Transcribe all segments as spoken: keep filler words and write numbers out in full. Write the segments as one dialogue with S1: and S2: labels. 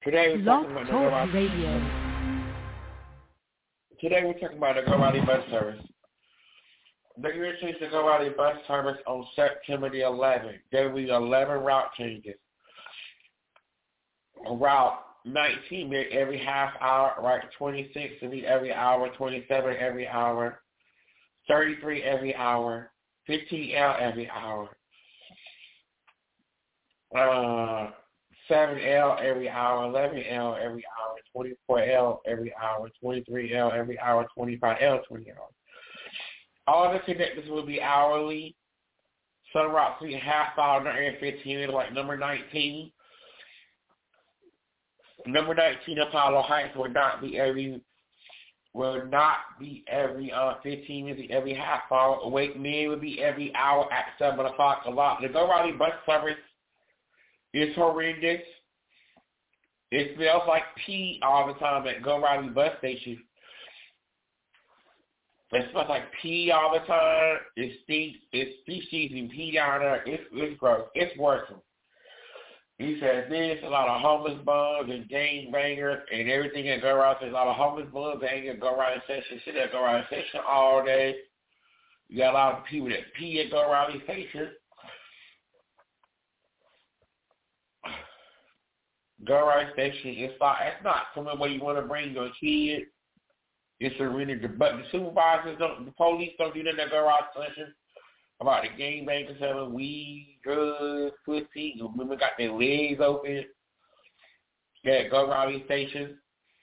S1: Today we're
S2: Blog
S1: talking about the
S2: Talk
S1: Go Raleigh.
S2: Radio.
S1: Today we're talking about the Go Raleigh bus service. They introduced the Go Raleigh bus service on September the eleventh. There will be eleven route changes. Route nineteen will be every half hour, route twenty-six will be every hour, twenty-seven every hour, thirty-three every hour, fifteen L every hour, uh, seven L every hour, eleven L every hour, twenty-four L every hour, twenty-three L every hour, twenty-five L twenty hours. All the connectors will be hourly. Some routes will be half hour and fifteen minutes, like number nineteen. Number nineteen, Apollo Heights will not be every will not be every uh fifteen minutes, every half hour. Awake Men will be every hour at seven o'clock. A lot. The Go Raleigh bus service is horrendous. It smells like pee all the time at Go Raleigh bus station. It smells like pee all the time. It stinks. It's species and pee down there. It's, it's gross. It's worrisome. He says there's a lot of homeless bums and gang bangers and everything at Go Raleigh. There's a lot of homeless bums and at Go Raleigh Station. Sit at Go Raleigh Station all day. You got a lot of people that pee at Go Raleigh Station. Go Raleigh Station, it's not, it's not somewhere where you want to bring your kids. It's a really, but the supervisors don't, the police don't do that at Go Raleigh Station about the gang bangers selling weed, drugs, pussy. Women got their legs open at Go Raleigh Station.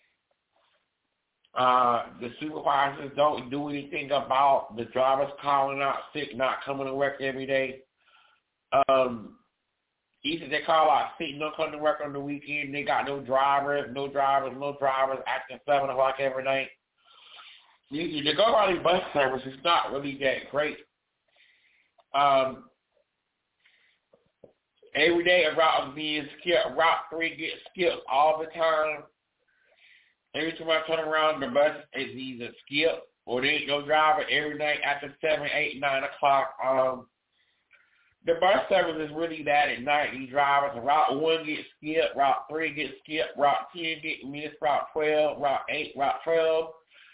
S1: Uh, the supervisors don't do anything about the drivers calling out sick, not coming to work every day. Um, either they call out sick, don't come to work on the weekend. They got no drivers, no drivers, no drivers after seven o'clock every night. The Go Raleigh bus service is not really that great. Um, every day a route is being skipped. Route three gets skipped all the time. Every time I turn around, the bus is either skipped or there ain't no driver every night after seven, eight, nine o'clock. Um, the bus service is really bad at night. These drivers, route one gets skipped, route three gets skipped, route ten gets missed, route twelve, route eight, route twelve.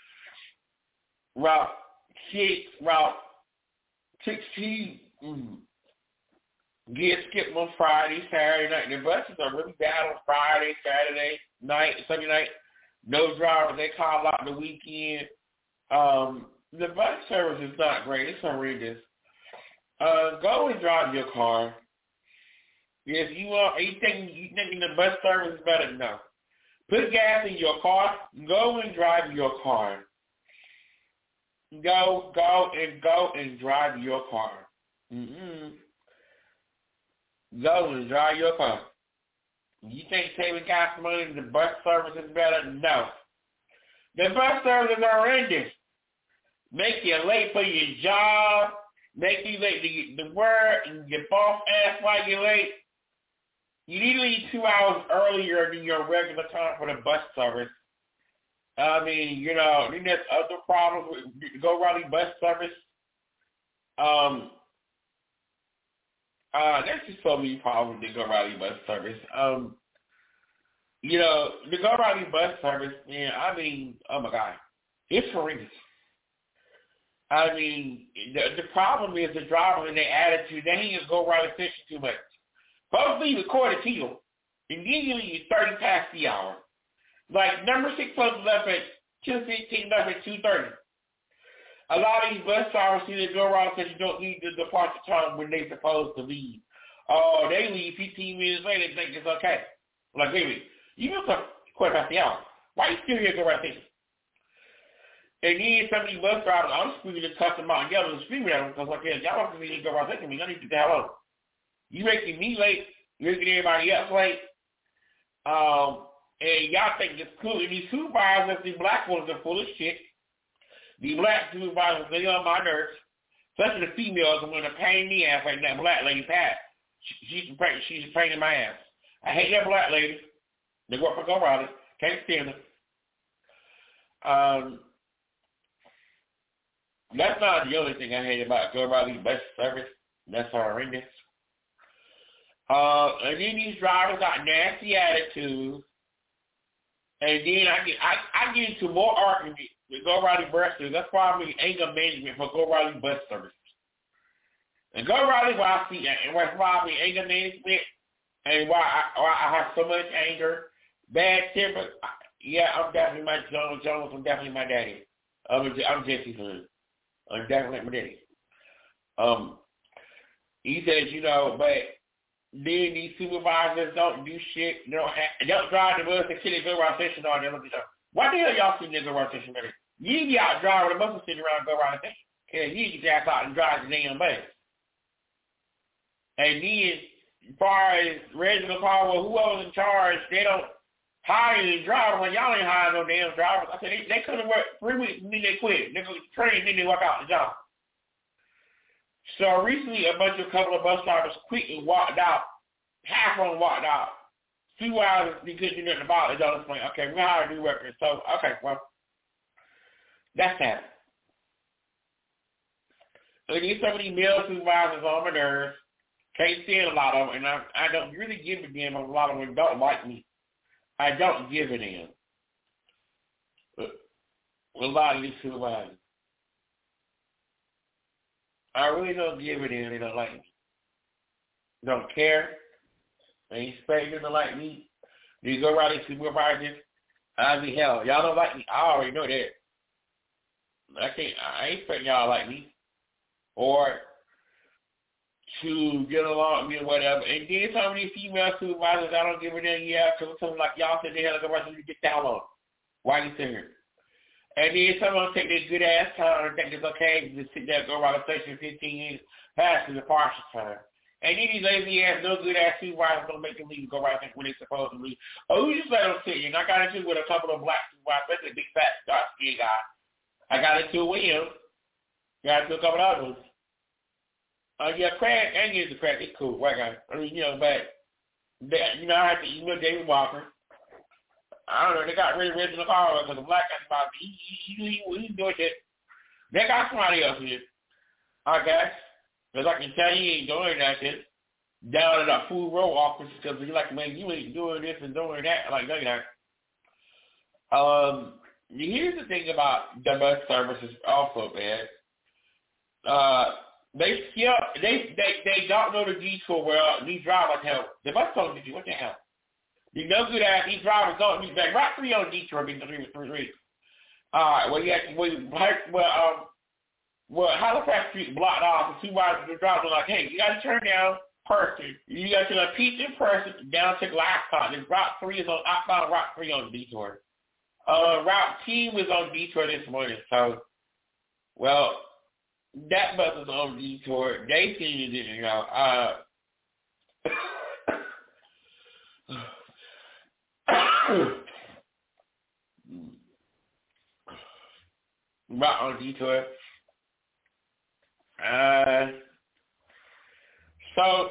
S1: Route six, Route sixteen mm, get skipped on Friday, Saturday night. The buses are really bad on Friday, Saturday night, Sunday night. No drivers. They call out the weekend. Um, the bus service is not great. It's horrendous. Uh, go and drive your car. If you are, you think you thinking the bus service is better? No. Put gas in your car. Go and drive your car. Go, go, and go and drive your car. Mm-hmm. Go and drive your car. You think saving gas money the bus service is better? No. The bus service is horrendous. Make you late for your job. Make you late to the work. And your boss asks why you're late. You need to leave two hours earlier than your regular time for the bus service. I mean, you know, then there's other problems with the Go Raleigh bus service. Um, uh, there's just so many problems with the Go Raleigh bus service. Um, you know, the Go Raleigh bus service, man, I mean, oh my God, it's horrendous. I mean, the, the problem is the driver and their attitude. They ain't just Go Raleigh Station too much. Supposed to leave a quarter till, and then you leave thirty past the hour. Like number six supposed to left at two fifteen, left at two thirty. A lot of these bus drivers see the Go Raleigh Station don't need the departure time when they're supposed to leave. Oh, they leave fifteen minutes later and think it's okay. Like, wait a minute, you know something quarter past the hour. Why you still here at Go Raleigh Station? And then some of these bus drivers, I'm screaming and cussing them out and yelling and screaming at them because like, yeah, y'all don't need to Go Raleigh Station. Y'all need to get the hell out. You making me late, you're making everybody else late. Um, And y'all think it's cool. And these supervisors, these black ones are full of shit. The black supervisors, they on my nerves. Especially the females are going to pain in the ass like that black lady, Pat. She, she's, she's a pain in my ass. I hate that black lady. They work for Go Raleigh. Can't stand her. Um, that's not the only thing I hate about Go Raleigh bus service. That's horrendous. Uh, and then these drivers got nasty attitudes. And then I get I, I get into more argument with Go Raleigh bus service. That's why I'm in anger management for Go Raleigh bus service. And Go Raleigh, why I see, and why I'm in anger management, and why I, why I have so much anger, bad temper. Yeah, I'm definitely my Jones Jones. I'm definitely my daddy. I'm I'm Jesse's son. I'm definitely my daddy. Um, he says, you know, but then these supervisors don't do shit. They don't have, don't drive the bus and sit at Go Raleigh Station all day. Why the hell y'all sitting at Go Raleigh Station? You need to be out driving the bus and sitting around Go Raleigh Station. Yeah, you need to get your ass out and drive the damn bus. And then, as far as Reginald Caldwell, whoever's in charge, they don't hire any drivers when y'all ain't hiring no damn drivers. I said, they, they could have worked three weeks and then they quit. They could train, then they walk out the job. So recently, a bunch of couple of bus drivers quit and walked out. Half of them walked out. Two hours, they couldn't do nothing about it. They just like, okay, we hire new workers. So, okay, well, that's that. So there's so many male supervisors on my nerves. Can't stand a lot of them, and I, I don't really give a damn. A lot of them don't like me. I don't give a damn. But a lot of these supervisors, I really don't give a damn. They don't like me. Don't care. They ain't expecting to like me. These Go Raleigh supervisors, I mean, hell, y'all don't like me. I already know that. I can't. I ain't expecting y'all to like me, or to get along with me or whatever. And then some of these female supervisors, I don't give a damn. Yeah, because something like y'all said they had to go right to get down on. Why you sitting here? And then some of them take their good ass time and think it's okay to sit there and go around the station fifteen years past the partial time. And then these lazy ass, no good ass supervisors don't make them leave and go right when they supposed to leave. Oh, you just let them sit. And I got into it with a couple of black supervisors, especially a big fat dark skin guy. I got into it with him. Got into a couple of others. Uh, yeah, Craig, and he's a Craig. It's cool, white guy. I mean, you know, but they, you know, I had to, you know, David Walker. I don't know. They got rid of Reginald Caldwell because the black guy about he he he he, he doing shit. They got somebody else here, I guess. Because I can tell you he ain't doing that shit down at that food row office because he's like, man, you ain't doing this and doing that like that. Um, here's the thing about the bus services also, man. Uh. They still they they they don't know the detour well. These drivers help. The bus told me, what the hell? You know good ass these drivers don't be back right three on detour being three three three. Alright, well yeah well well um well Halifax Street blocked off and two riders the drivers were like, hey, you gotta turn down person. You gotta turn a piece in person down to Glasscock. This route three is on outbound route three on detour. Uh route T was on detour this morning, so well that bus is on detour. They seen it, you know. Uh, route on detour. Uh, so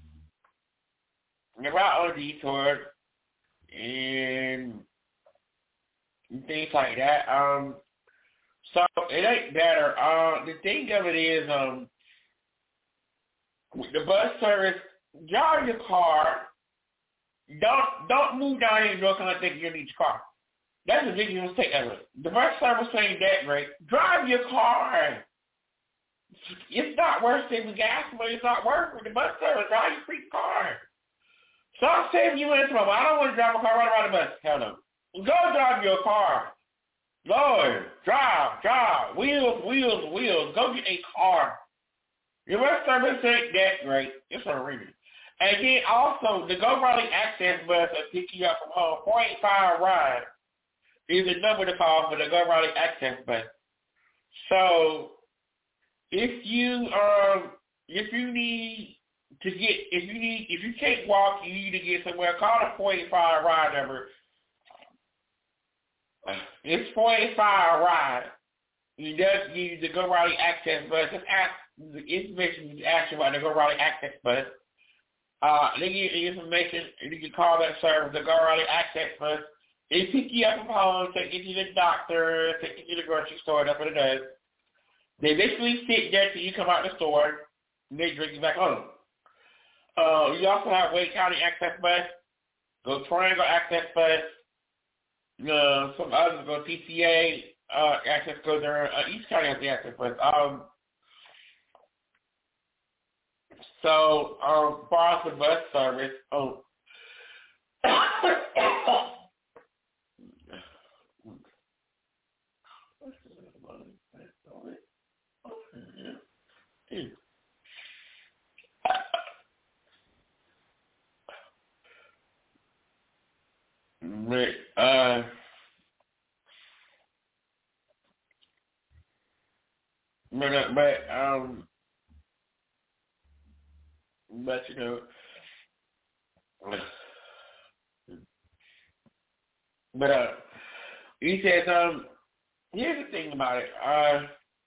S1: the route on detour and things like that. Um. So it ain't better. Uh, the thing of it is, um, with the bus service, drive your car. Don't don't move down here and go and think you need your car. That's a big mistake ever. The bus service ain't that great. Drive your car. It's not worth saving gas money. It's not worth it. The bus service, drive your free car. So I'm saving you in trouble. I don't want to drive a car right around the bus. Hell no. Go drive your car. Lord, drive, drive, wheels, wheels, wheels. Go get a car. Your bus service ain't that great. It's a reason. And then also, the Go Raleigh Access bus that pick you up from home, four eight five ride, is the number to call for the Go Raleigh Access bus. So, if you um, if you need to get, if you need, if you can't walk, you need to get somewhere, call the four eight five ride number. It's four eight five ride. It does give you the Go Raleigh Access bus. Just ask the information you ask you about the Go Raleigh Access bus. Uh, they give you the information. You can call that service, the Go Raleigh Access bus. They pick you up from home, take you to the doctor, take you to the grocery store. That's what it does. They basically sit there till you come out the store, and they drink you back home. Uh, you also have Wake County Access bus, Go Triangle Access bus. Uh, some others go T C A uh, access goes there. Uh, each county has the access, but um, so um, as far as the bus service, oh. But, uh, but, uh, but, um, but, you know, but, uh, he says, um, here's the thing about it, uh,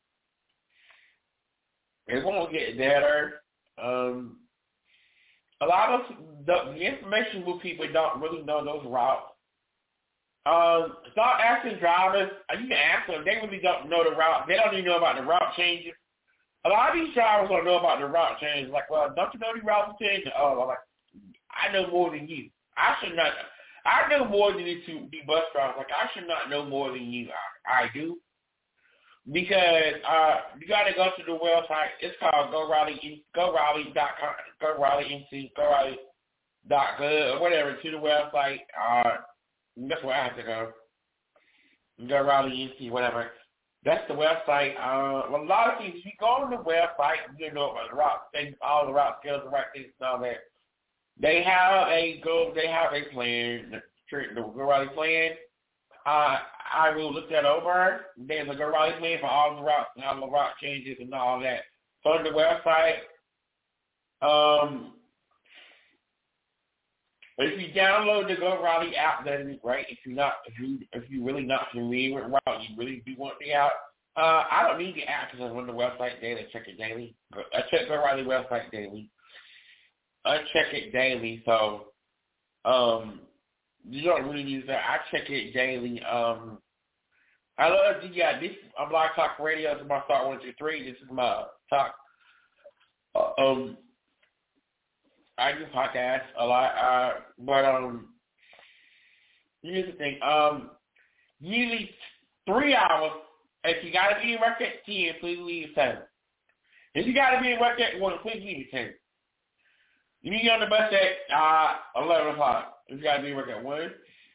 S1: it won't get better. Um, a lot of the, the information with people don't really know those routes. Um, start asking drivers. You can ask them. They really don't know the route. They don't even know about the route changes. A lot of these drivers don't know about the route changes. Like, well, don't you know the route changes? Oh, I'm like, I know more than you. I should not. I know more than these two the bus drivers. Like, I should not know more than you. I, I do. Because uh, you got to go to the website. It's called Go Raleigh, Go Raleigh dot com, Go Raleigh N C, Go Raleigh dot gov or whatever to the website. Uh, that's where I have to go. Go Raleigh N C, whatever. That's the website. Uh, a lot of things. If you go on the website, you know about the route things, all the route skills, the right things, and all that. They have a go. They have a plan. The, the Go Raleigh plan. Uh, I will look that over. There's a Go Raleigh plan for all the route, all the route changes and all that. So on the website, um, if you download the Go Raleigh app, that'd be great. If you're not, if you if you're really not familiar with route, you really do want the app. Uh, I don't need the app because I'm on the website daily. I check it daily. I check Go Raleigh website daily. I check it daily, so um, you don't really use that. I check it daily. Um. I love you got this. I'm Blog Talk Radio. This is my start one two three. This is my talk. Uh, um, I do podcasts a lot, uh, but um, here's the thing. Um, usually three hours. If you gotta be in work at ten, please leave at seven. If you gotta be in work at one, please leave at ten. You need to get on the bus at uh eleven o'clock. If you gotta be in work at one.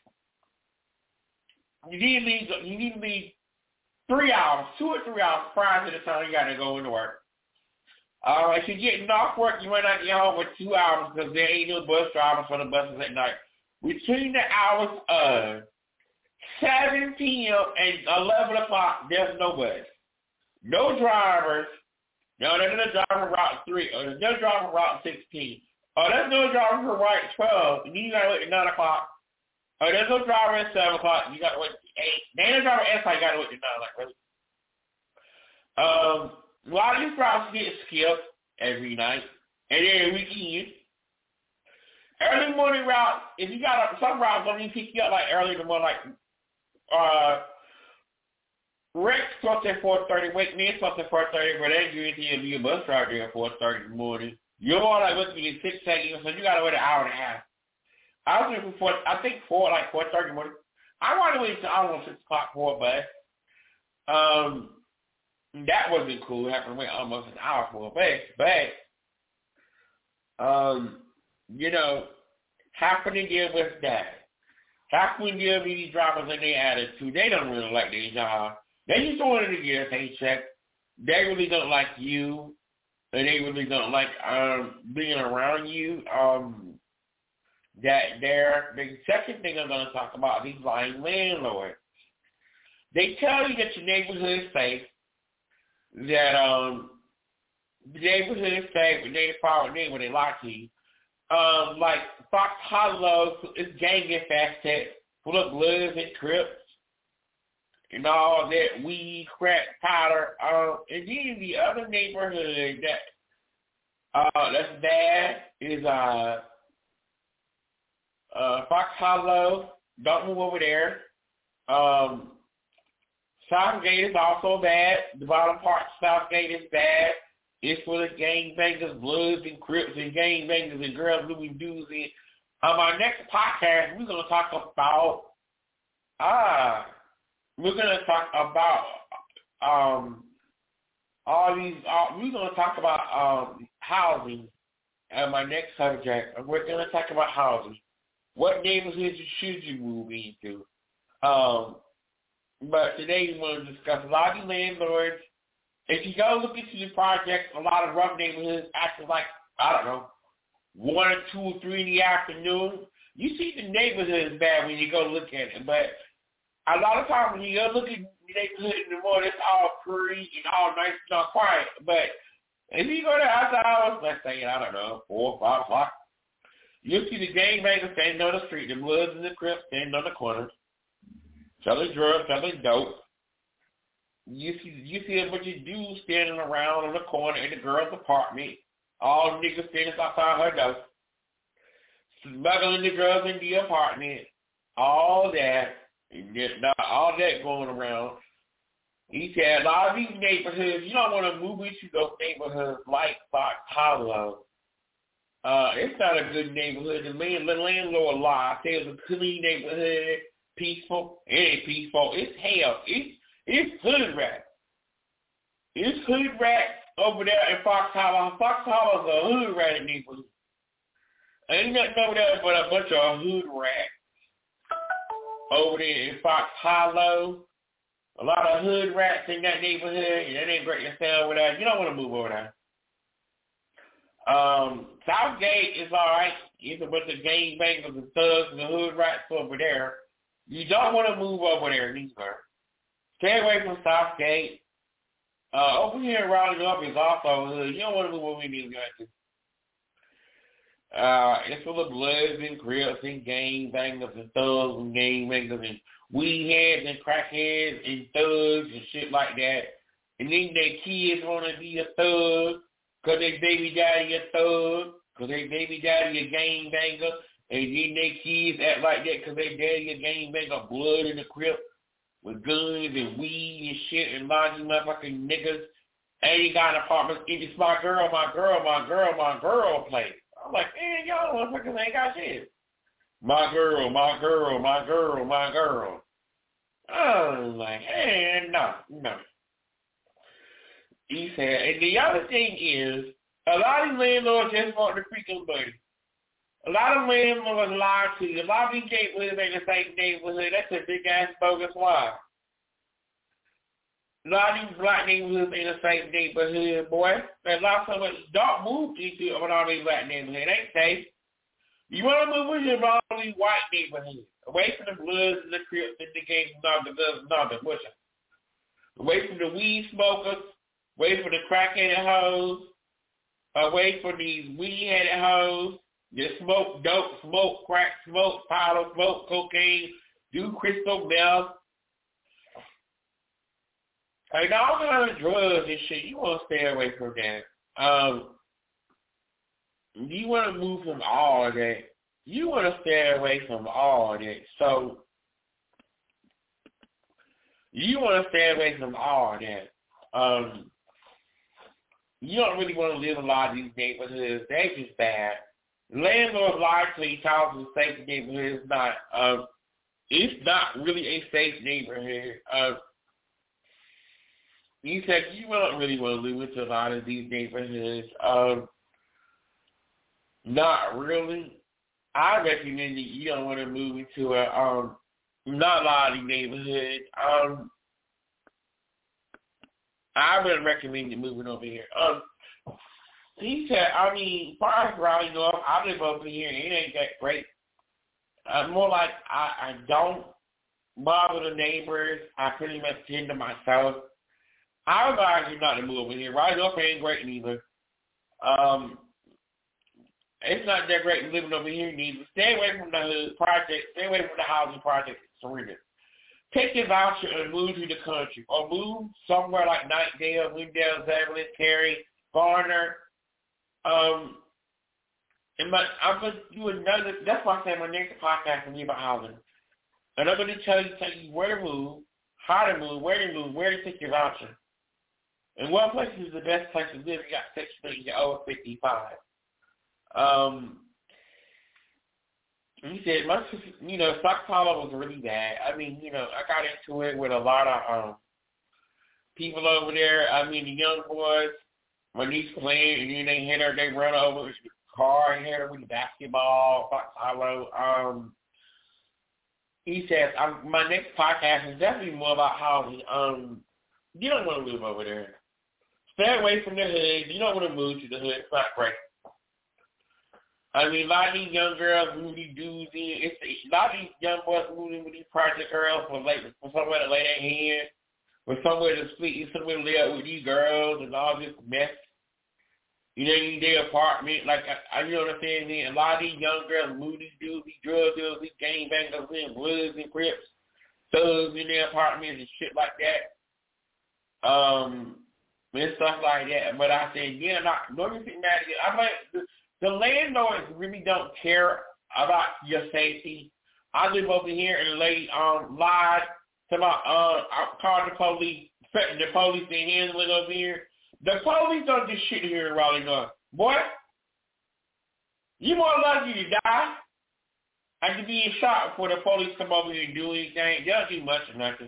S1: You need to leave, you need to leave three hours, two or three hours prior to the time you got to go into work. Uh, if you're getting off work, you might not get home for two hours because there ain't no bus drivers for the buses at night. Between the hours of seven p.m. and eleven o'clock, there's no bus. No drivers. No, there's no driver for Route three, or there's no driver for Route sixteen. Or there's no driver for Route twelve, and you got to wait at nine o'clock. Oh, there's no driver at seven o'clock. You got to wait at eight. There's no driver at eight. You got to wait at nine. Like really. Um, a lot of these routes get skipped every night and every weekend. Early morning route. If you got a, some routes don't even pick you up like early in the morning, like uh, Rex starts at four thirty. Wake me starts at four thirty, but they guarantee you'll be a bus driver there at four thirty in the morning. You're like looking at six seconds, so you got to wait an hour and a half. I was looking for, I think four, like four thirty morning. I wanted to wait until almost six o'clock for a bus. Um, that wasn't cool. Having to wait almost an hour for a bus, but um, you know, how can they deal with that? How can we deal with these drivers and their attitude? They don't really like their job. They just wanted to get a paycheck. They really don't like you, and they really don't like um being around you. Um. That there, the second thing I'm going to talk about, these lying landlords. They tell you that your neighborhood is safe, that um, the neighborhood is safe, but they follow name when they lie to you. Um, like Fox Hollow is gang infested, full of Bloods and Crips, and all that weed, crack, powder. Um, and then the other neighborhood that uh, that's bad is uh. Uh, Fox Hollow, don't move over there. Um, Southgate is also bad. The bottom part of Southgate is bad. It's full of gangbangers, Bloods and Crips and gangbangers and girls doing doozy. On our next podcast, we're going to talk about Ah, we're gonna talk about um all these. Uh, we're gonna talk about um housing. And my next subject, we're gonna talk about housing. What neighborhoods should you move into? Um, but today we want to discuss a lot of landlords. If you go look into the projects, a lot of rough neighborhoods after like I don't know one or two or three in the afternoon. You see the neighborhood is bad when you go look at it, but a lot of times when you go look at the neighborhood in the morning, it's all pretty and all nice and all quiet. But if you go there after hours, let's say, I don't know, four or five o'clock, you'll see the gangbangers standing on the street, the Bloods and the Crips standing on the corners, selling drugs, selling dope. You see, you see a bunch of dudes standing around on the corner in the girl's apartment, all niggas standing outside her door, smuggling the drugs in the apartment, all that, and just not all that going around. He said a lot of these neighborhoods, you don't want to move into those neighborhoods like Fox Hollow. Uh, it's not a good neighborhood. The, man, the landlord lied. Say it's a clean neighborhood, peaceful. It ain't peaceful. It's hell. It's it's hood rat. It's hood rat over there in Fox Hollow. Fox Hollow is a hood rat neighborhood. Ain't nothing over there but a bunch of hood rats over there in Fox Hollow. A lot of hood rats in that neighborhood, and that ain't great to stay over there. You don't want to move over there. Um, Southgate is all right. It's a bunch of gangbangers and thugs and the hood rats over there. You don't want to move over there neither. Stay away from Southgate. Uh, over here in Raleigh North is also hood. You don't want to move over here neither. Uh, it's full of Bloods and Crips and gangbangers and thugs and gangbangers and weed heads and crackheads and thugs and shit like that. And then their kids want to be a thug because their baby daddy a thug, because their baby daddy a gangbanger. And then their kids act like that because their daddy a gangbanger, Blood in the Crip with guns and weed and shit and lots of motherfucking niggas. eighty got apartments. It's my girl, my girl, my girl, my girl place. I'm like, man, y'all motherfuckers ain't got shit. My girl, my girl, my girl, my girl. I was like, man, no, no. He said, and the other thing is, a lot of landlords just want the freaking money. A lot of landlords lie to you. A lot of these neighborhoods ain't the same neighborhood. That's a big-ass bogus lie. A lot of these black neighborhoods ain't the same neighborhood, boy. There's a lot of much don't move into all these black neighborhoods. It ain't safe. You want to move into all these white neighborhoods. Away from the Bloods and the Crips and the gangs and all the guns and all the butchers. Away from the weed smokers. Away from the crackheaded hoes. Away from these weed-headed hoes. Just smoke dope, smoke crack, smoke powder, smoke cocaine, do crystal meth. Like all kinds of drugs and shit, you want to stay away from that. Um, you want to move from all of that. You want to stay away from all of that. So, you want to stay away from all of that. Um, you don't really want to live in a lot of these neighborhoods. They're just bad. Landlords largely talk to safe neighborhoods. It's not. Um, it's not really a safe neighborhood. Uh, You said you don't really want to live into a lot of these neighborhoods. Um, not really. I recommend that you don't want to move into a um, not a lot of these neighborhoods. Um, I would recommend you moving over here. Um, he said, I mean, as far as Raleigh North, I live over here, and it ain't that great. Uh, more like I, I don't bother the neighbors. I pretty much tend to myself. I would advise you not to move over here. Raleigh North ain't great neither. Um, it's not that great living over here neither. Stay away from the project. Stay away from the housing project in Serena. Take your voucher and move to the country, or move somewhere like Knightdale, Wendell, Zagreus, Cary, Garner. Um, and my, I'm going to do another. That's why I say my next podcast will be about housing. And I'm going to tell you, tell you where to move, how to move, where to move, where to take your voucher. And what place is the best place to live? You got Section eight, you're over fifty-five. Um, He said, my sister, you know, Sao Paulo was really bad. I mean, you know, I got into it with a lot of um people over there. I mean, the young boys, when he's playing, and then they hit her, they run over with the car and hit her with the basketball, Sao Paulo. Um, he says, I'm, my next podcast is definitely more about how um you don't want to live over there. Stay away from the hood. You don't want to move to the hood. It's not great. I mean, a lot of these young girls move these dudes in. It's a lot of these young boys moving with these project girls for like for somewhere to lay their hand, for somewhere to sleep, somewhere to live with these girls and all this mess. You know, in their apartment, like I, I you know what I'm saying. Man? A lot of these young girls move these dudes, these drug dealers, these gangbangers, and Bloods and Crips, thugs in their apartments and shit like that. Um, and stuff like that. But I said, yeah, not no anything matter. I like. The landlords really don't care about your safety. I live over here and the lady um lied to my uh I called the police, threatened the police to handle it over here. The police don't do shit here in Raleigh, North. Boy, you more likely to die and to be shot before the police come over here and do anything. They don't do much or nothing.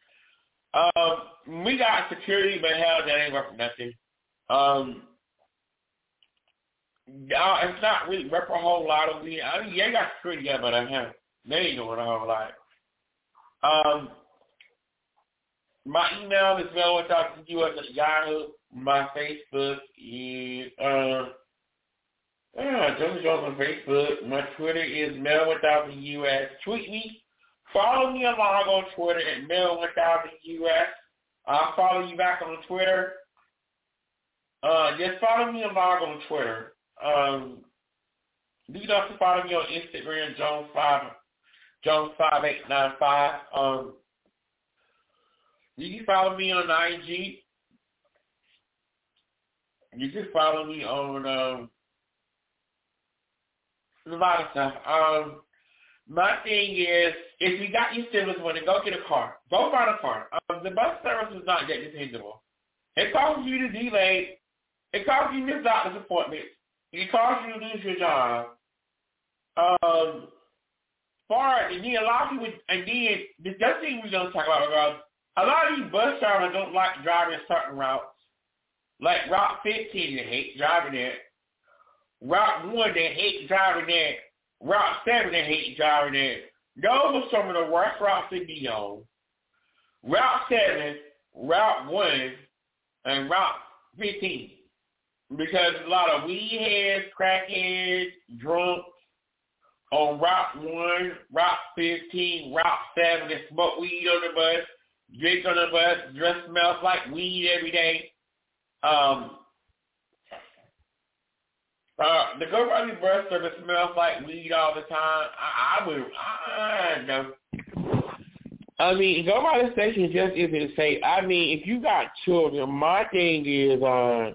S1: Um, we got security, but hell, that ain't worth nothing. Um. Uh, it's not really worth a whole lot over here. I mean, yeah, they got security there, but I have they ain't doing a whole lot. Um, my email is well without the U S at Yahoo. My Facebook is uh, yeah, Jonas Jones on Facebook. My Twitter is Mel Without the U S. Tweet me. Follow me along on Twitter at Mel Without the U S. I'll follow you back on Twitter. Uh, just follow me along on Twitter. Um, you can also follow me on Instagram, Jones five, Jones five eight nine five. Um, you can follow me on I G. You can follow me on um, a lot of stuff. Um, my thing is, if you got your stimulus money, go get a car. Go find a car. Um, the bus service is not that dependable. It causes you to delay. It causes you to miss doctor's appointments. It causes you to lose your job. Um, far and then a lot of people, and then the other thing we're gonna talk about, about a lot of these bus drivers don't like driving certain routes, like Route fifteen. They hate driving it. Route one, they hate driving it. Route seven, they hate driving it. Those are some of the worst routes to be on. Route seven, Route one, and Route fifteen. Because a lot of weed heads, crackheads, drunks on Route one, Route fifteen, Route seven, they smoke weed on the bus, drink on the bus, dress smells like weed every day. Um, uh, the Go Raleigh bus service smells like weed all the time. I, I would, I know. I mean, Go Raleigh station just isn't safe. I mean, if you got children, my thing is, uh,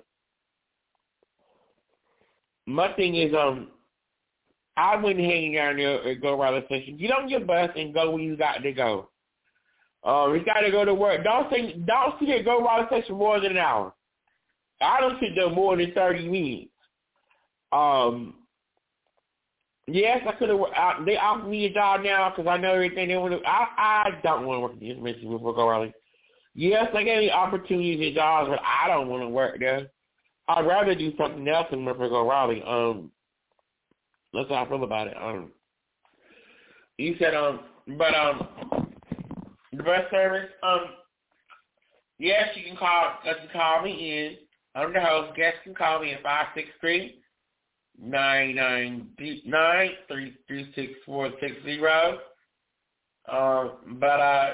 S1: My thing is, um, I wouldn't hang down there at Go Raleigh Station. Get on your bus and go where you got to go. Um, you got to go to work. Don't say, don't sit at Go Raleigh Station more than an hour. I don't sit there more than thirty minutes. Um, yes, I could have. They offered me a job now because I know everything they want to. I, I don't want to work at the information before Go Raleigh. Yes, they gave me opportunities and jobs, but I don't want to work there. I'd rather do something else than work for Go Raleigh. Um, that's how I feel about it. Um, you said um, but um, the bus service. Um, yes, you can call. You can call me in. I'm the host. Guests can call me at five six three nine nine nine three three six four six zero. Um, but uh,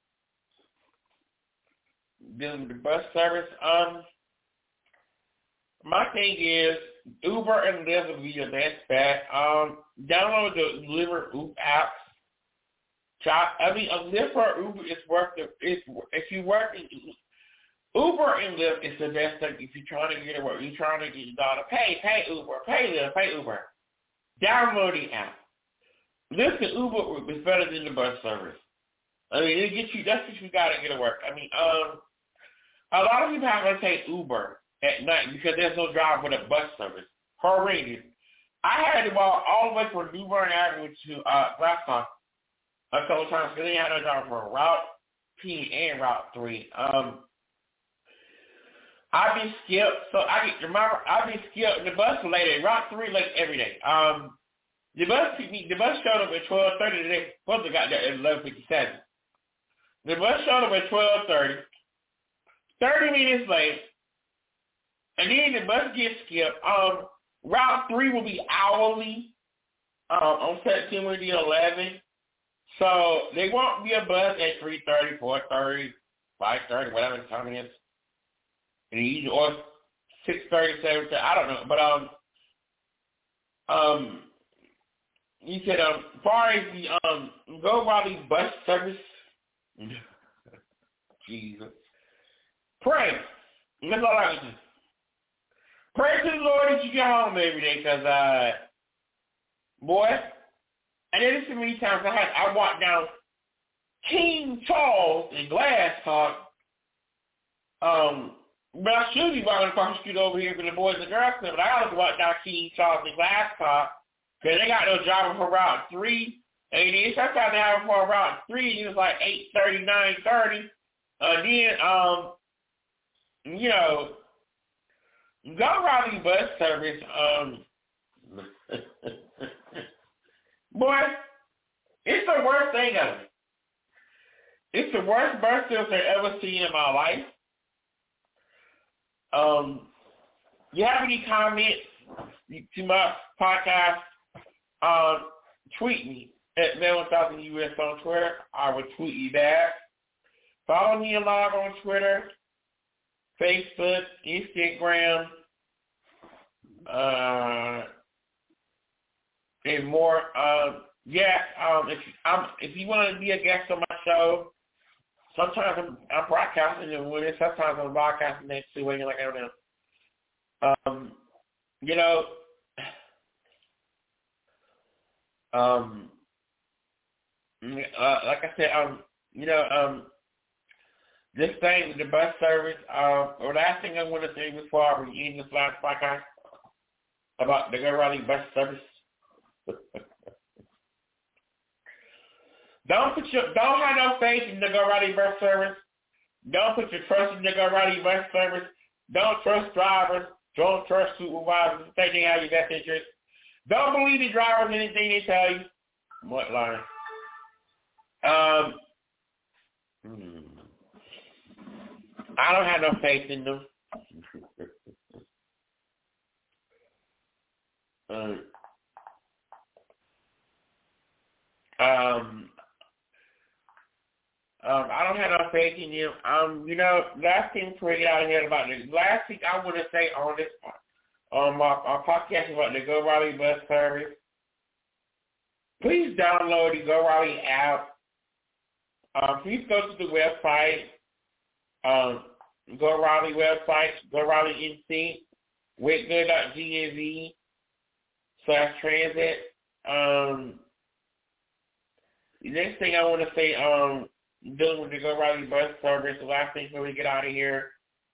S1: the, the bus service. Um. My thing is, Uber and Lyft will be your best bet. Um, download the Lyft Uber apps. Try, I mean, a Lyft or Uber is worth it. If, if you work, Uber and Lyft is the best thing if you're trying to get to work. You're trying to get your daughter, pay, pay Uber, pay Lyft, pay Uber. Download the app. Lyft and Uber is better than the bus service. I mean, it gets you. That's what you got to get to work. I mean, um, a lot of people have to take Uber at night because there's no drive with a bus service. Horrendous. I had to walk all the way from New Bern Avenue to uh, Glasscock a couple of times because they had no driver for Route P and Route three. Um, I be skipped, so I get remember I be skipped. The bus was late. Route three late every day. Um, the bus the bus showed up at twelve thirty today. Supposed to got there at eleven fifty seven. The bus showed up at twelve thirty. Thirty minutes late, and then the bus gets skipped. Um, Route three will be hourly um, on September the eleventh. So they won't be a bus at three thirty, four thirty, five thirty, whatever the time it is. And usually, or six thirty, seven thirty, I don't know. But um, um, you said um, as far as the um, Go Raleigh bus service, Jesus, pray. That's all I can do. Pray to the Lord that you get home every day, cause uh, boy, and then so many times I had I walked down King Charles in Glasscock. Um. But I should be walking across the street over here for the Boys and Girls Club, but I got to walk down King Charles and Glasscock because they got no driver for Route three. And then sometimes they have for Route three, and it was like eight thirty, nine thirty. Uh, then, um, you know, Go Raleigh bus service, um, boy, it's the worst thing ever. It's the worst bus service I've ever seen in my life. Um, you have any comments to my podcast, um, tweet me at Mail one thousand U S on Twitter. I will tweet you back. Follow me along on Twitter, Facebook, Instagram, uh, and more. Uh, yeah, um, if, um, if you want to be a guest on my show, sometimes I'm, I'm broadcasting and when it's sometimes I'm broadcasting next to it, like I don't know. Um, you know, um, uh, like I said, um, you know, um, this thing, the bus service, uh, the last thing I want to say before I end this last podcast about the Go Raleigh bus service. Don't put your, don't have no faith in the Go Raleigh bus service. Don't put your trust in the Go Raleigh bus service. Don't trust drivers. Don't trust supervisors. Think they have your best interest. Don't believe the drivers anything they tell you. What line? Um, hmm. I don't have no faith in them. um, um, Um, I don't have no faith in you. Um, you know, last thing before we get out of here about the last thing I want to say on this on my, our podcast about the Go Raleigh bus service. Please download the Go Raleigh app. Um, please go to the website. Um, Go Raleigh website, Go Raleigh N C, whitgo dot gov slash transit. Um, the next thing I want to say, um. dealing with the Go Raleigh bus service, the last thing before we get out of here,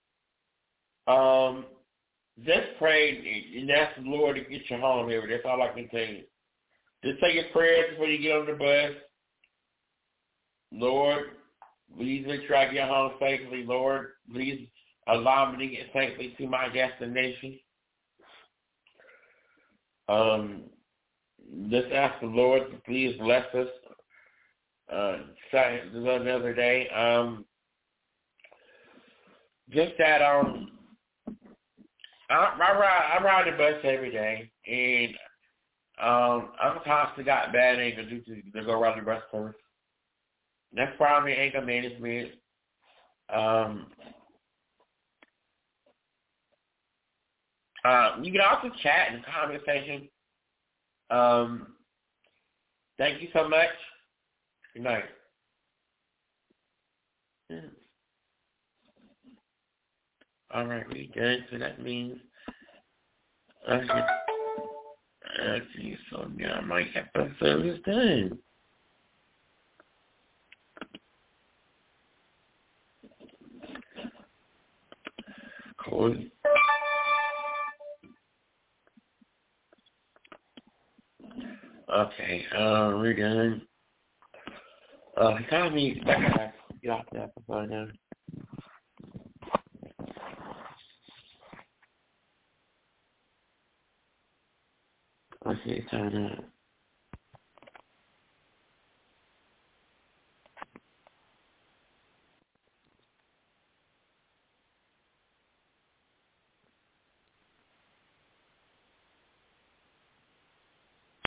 S1: um, just pray and ask the Lord to get you home here. That's all I can tell you. Just say your prayers before you get on the bus. Lord, please make sure I get home safely. Lord, please allow me to get safely to my destination. Um, just ask the Lord to please bless us. Uh, another day. Um, just that um, I, I ride I ride the bus every day, and um, I'm constantly got bad anger due to the Go Raleigh bus service. That's probably anger management. Um, uh, you can also chat in the comment section. Um, thank you so much. Good night. Yeah. All right, we done. So that means I should actually, so now my episode is done. Cool. Okay, um, we're done. Uh, he called me. I gotta get off the episode now. Let's see, turn up.